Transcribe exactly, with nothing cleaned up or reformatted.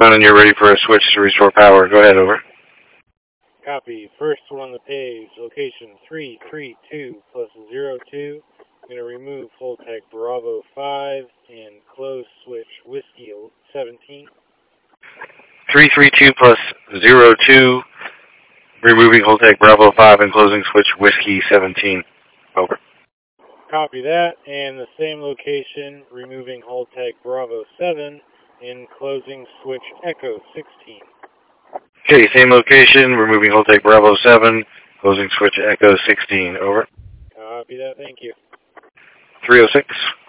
And you're ready for a switch to restore power. Go ahead, over. Copy. First one on the page, location three three two plus zero two. I'm going to remove Holtec Bravo five and close switch Whiskey seventeen. three three two plus zero two, removing Holtec Bravo five and closing switch Whiskey seventeen. Over. Copy that, and the same location, removing Holtec Bravo seven and closing switch Echo sixteen. Okay, same location, removing Holtec Bravo seven, closing switch Echo sixteen. Over. Copy that, thank you. three oh six.